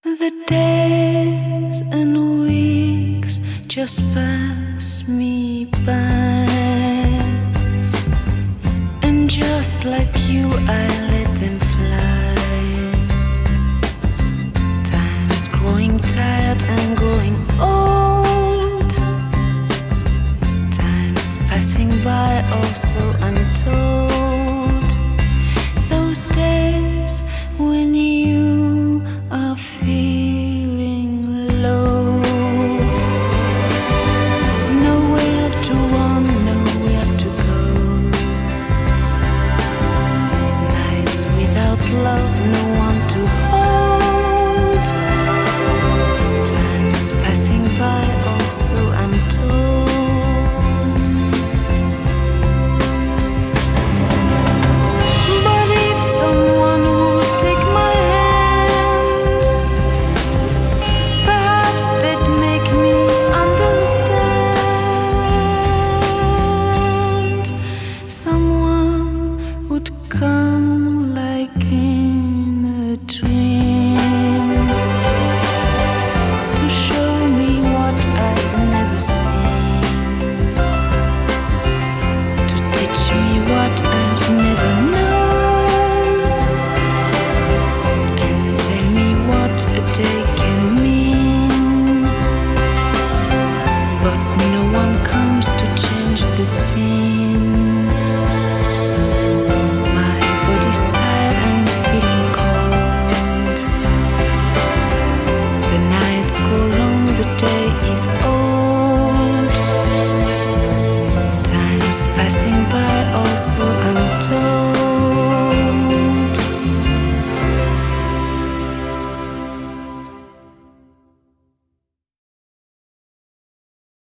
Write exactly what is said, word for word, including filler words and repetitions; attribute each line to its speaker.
Speaker 1: The days and weeks just pass me by, and just like you, I let them fly. Time is growing tired and growing old. Time is passing by, also untold. Those days when you are feeling low, nowhere to run, nowhere to go. Nights without love, no one to hold. Time's passing by, also untold. But if someone would take my hand, perhaps they'd make me understand. Someone would come like in a dream to show me what I've never seen, to teach me what I've never known, and tell me what a day can mean. But no one comes to change the scene. My body's tired and feeling cold. The nights grow long, the day is old.